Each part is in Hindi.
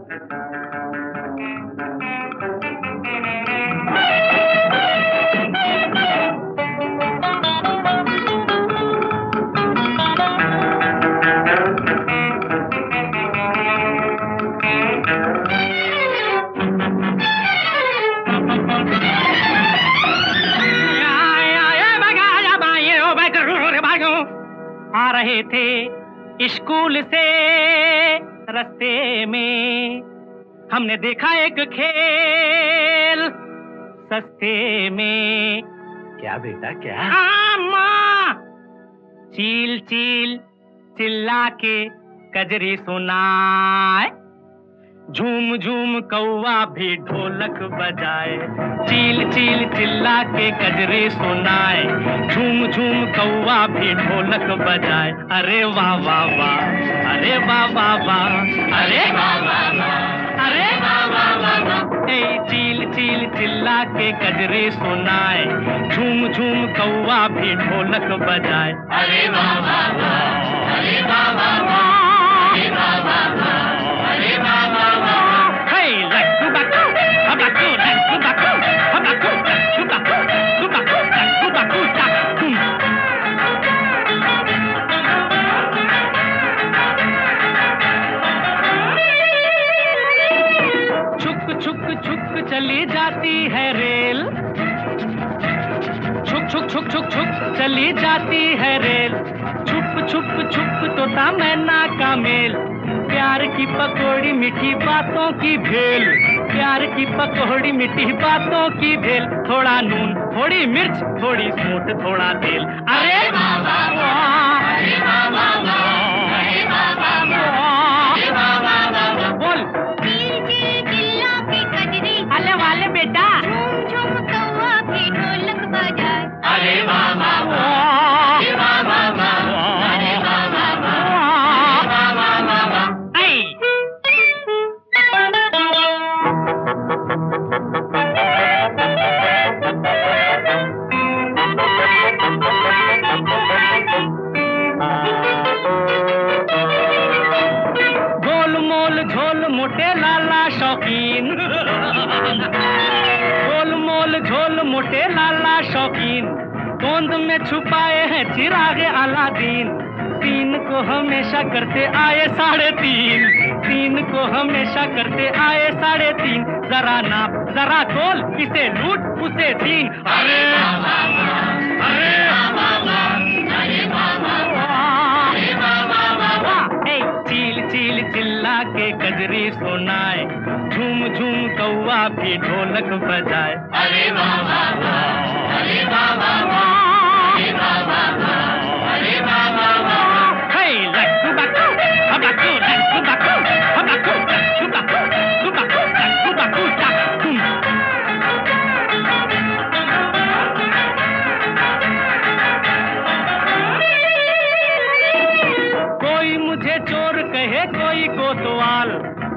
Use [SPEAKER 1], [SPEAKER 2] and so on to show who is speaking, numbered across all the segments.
[SPEAKER 1] आ रहे थे स्कूल से रास्ते में, हमने देखा एक खेल सस्ते में।
[SPEAKER 2] क्या बेटा क्या?
[SPEAKER 1] माँ, चील चील चिल्ला के कजरी सुनाए, झूम झूम कौवा भी ढोलक बजाए। चील चील चिल्ला के कजरे सुनाए, झूम झूम कौवा भी ढोलक बजाए। अरे वाह वाह वाह, अरे वाह वाह वाह, अरे वाह वाह वाह, अरे वाह वाह वाह। ए चील चील चिल्ला के कजरे सुनाए, झूम झूम कौवा भी ढोलक बजाए। अरे वाह वाह वाह, अरे वाह वाह वाह, अरे वाह वाह वाह, अरे वाह वाह वाह। छुक छुक छुक चली जाती है रेल, छुक छुक छुक छुक छुक चली जाती है रेल। छुप छुप छुप तोता मैना का मेल, प्यार की पकौड़ी मीठी बातों की भेल। प्यार की पकौड़ी मीठी बातों की भेल, थोड़ा नून थोड़ी मिर्च थोड़ी सूंठ थोड़ा तेल। अरे वाह वाह वाह, अरे वाह वाह वाह, अरे वाह वाह वाह, अरे वाह वाह वाह। बोल
[SPEAKER 3] चील चील चिल्ला के कजरी,
[SPEAKER 1] अले वाले बेटा,
[SPEAKER 3] झूम झूम कौवा भी ढोलक बजाए।
[SPEAKER 1] अरे वाह वाह वाह, अरे वाह वाह वाह, अरे वाह वाह वाह, अरे वाह वाह वाह वाह। गोलमोल झोल मोटे लाला शौकीन, गोलमोल झोल मोटे लाला शौकीन, गोंद में छुपाए हैं चिरागे अलादीन। तीन को हमेशा करते आए 3.5, तीन को हमेशा करते आए 3.5। जरा नाप जरा तोल, किसे लूट उसे छीन। अरे अरे चील चील चिल्ला के कजरी सुनाए, झूम झूम कौवा भी ढोलक बजाए। अरे वाह वाह वाह, अरे वाह वाह वाह, अरे वाह वाह वाह, अरे वाह वाह वाह। हे लक्कू बक्कू हबक्कू लक्कू बक्कू हबक्कू लक्कू बक्कू लक्कू बक्कू लक्कू बक्कू। कोई मुझे चोर कहे कोई कोतवाल,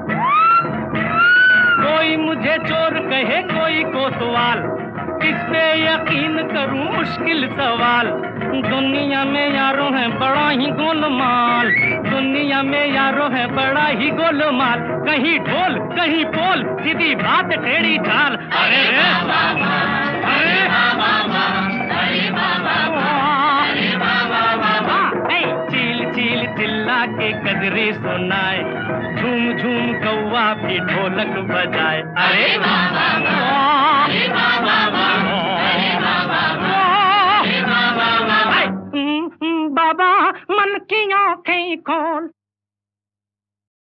[SPEAKER 1] कोई मुझे चोर कहे कोई कोतवाल, किस पे यकीन करूं मुश्किल सवाल। दुनिया में यारों है बड़ा ही गोलमाल, दुनिया में यारों है बड़ा ही गोलमाल। कहीं ढोल कहीं पोल, सीधी बात टेढ़ी चाल। अरे रे अरे चील चील चिल्ला के कजरे सुनाए, झूम झूम कौवा भी ढोलक बजाए। अरे वाह वाह वाह, अरे वाह वाह वाह, अरे वाह वाह वाह, अरे वाह वाह वाह। बाबा मन की आंखें खोल।